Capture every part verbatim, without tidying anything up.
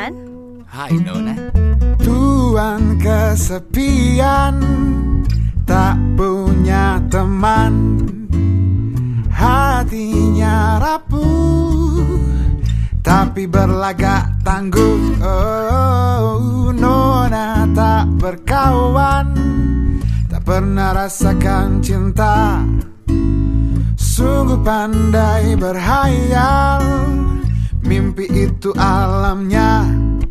Tuan. Hai Nona. Tuan kesepian, tak punya teman, hatinya rapuh, tapi berlagak tangguh. Oh, Nona tak berkawan, tak pernah rasakan cinta, sungguh pandai berhayal, mimpi itu alamnya.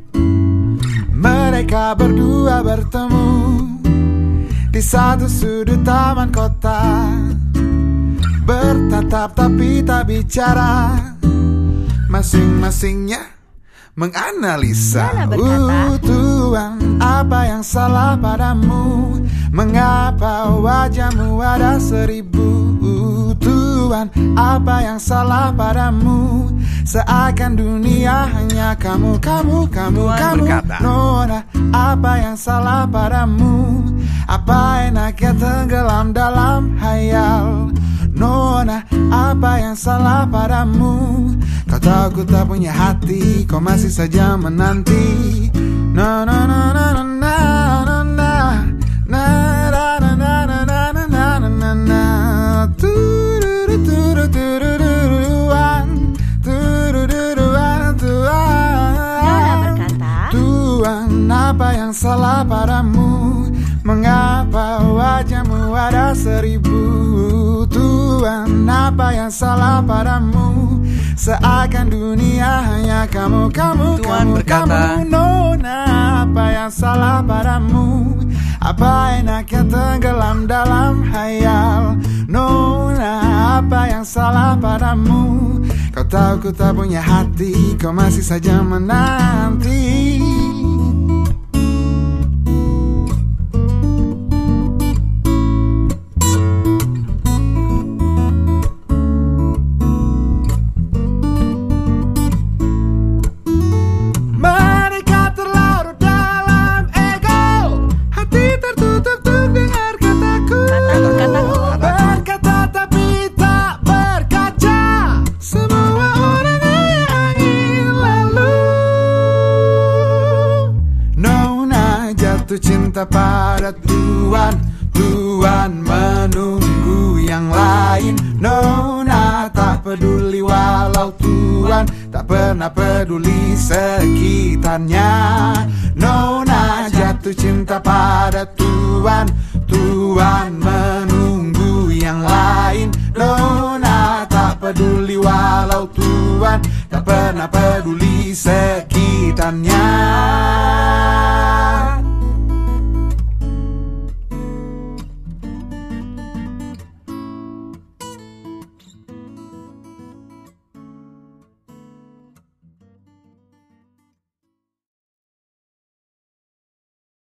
Mereka berdua bertemu di satu sudut taman kota, bertatap tapi tak bicara, masing-masingnya menganalisa. Uh, Tuan, apa yang salah padamu? Mengapa wajahmu ada seribu? Uh, Tuan, apa yang salah padamu? Seakan dunia hanya kamu, kamu, kamu, Tuan kamu. berkata, Nona, apa yang salah padamu? Apa enaknya tenggelam dalam hayal? Nona, apa yang salah padamu? Kau tahu ku tak punya hati, kau masih saja menanti. Na na na na na na na na na na na na na na na na na. Tururu tururu tururuan, tururuan tuan. Tuan, apa yang salah padamu? Mengapa wajahmu ada seribu? Tuan, apa yang salah padamu? Seakan dunia hanya kamu, kamu, Tuan kamu, berkata, kamu. Nona, apa yang salah padamu? Apa enaknya tenggelam dalam hayal? Nona, apa yang salah padamu? Kau tahu ku tak punya hati, kau masih saja menanti. Cinta pada Tuan, Tuan menunggu yang lain. Nona tak peduli walau Tuan tak pernah peduli sekitarnya. Nona jatuh cinta pada Tuan, Tuan menunggu yang lain. Nona tak peduli walau Tuan tak pernah peduli sekitarnya.